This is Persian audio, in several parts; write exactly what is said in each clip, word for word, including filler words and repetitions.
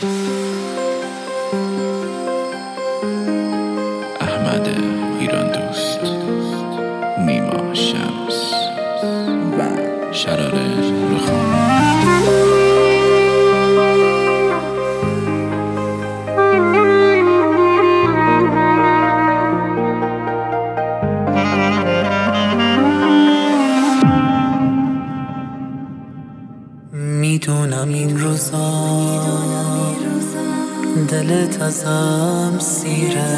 احمد ایران دوست، نیما شمس و شرار رخان. میدونم این روزا دلت ازم سیره،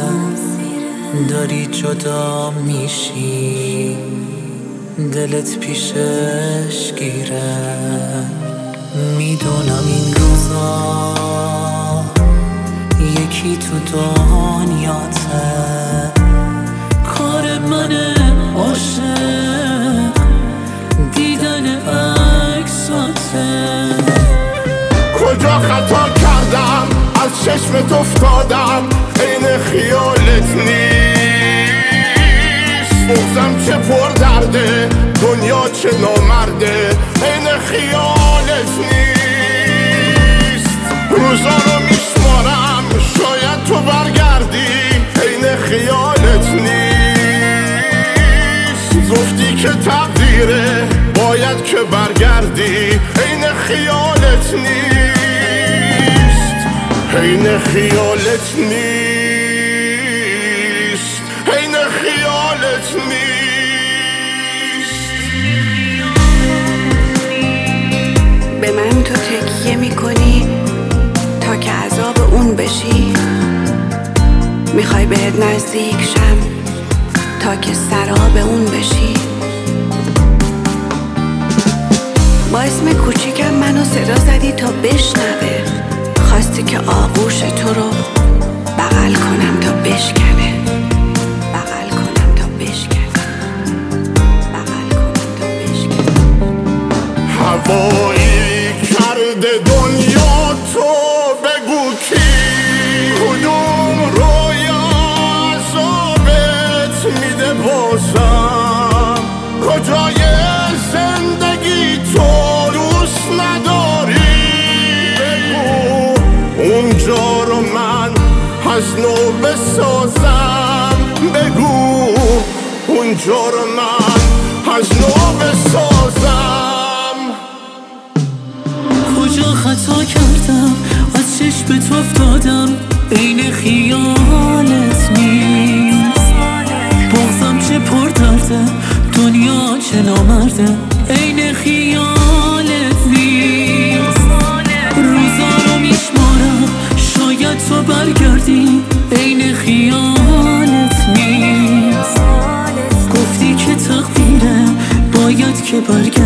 داری جدا میشی دلت پیشش گیره. میدونم این روزا یکی تو دنیاته، کار منه عاشق دیدن عکساته. کجا خطا کردم از چشمت افتادم، عین خیالت نیست. بغضم چه پر درده، دنیا چه نامرده، عین خیالت نیست. روزا رو میشمارم شاید تو برگردی، عین خیالت نیست. گفتی که تقدیره باید که برگردی، عین خیالت نیست. عین خیالت نیست، عین خیالت نیست. به من تو تکیه میکنی تا که عذاب اون بشی، میخوای بهت نزدیک شم تا که سراب اون بشی. با اسم کوچیکم منو صدا زدی تا بشنوه، خواستی که آغوش تو رو بغل کنم تا بشکنه، بغل کنم تا بشکنه، بغل کنم تا بشکنه. هوایی کرده دنیا تو، بگو کی کدوم رویا عذابت میده بازم. کجای زندگی تو دوست نداری، اونجا رو من از نو بسازم. بگو اونجا رو من از نو بسازم. کجا خطا کردم از چشمت افتادم، عین خیالت نیست. بغضم چه پر درده، دنیا چه نامرده، عین خیالت نیست. روزا رو میشمارم شاید تو برگردی، عین خیالت نیست. گفتی که تقدیره باید که برگردی،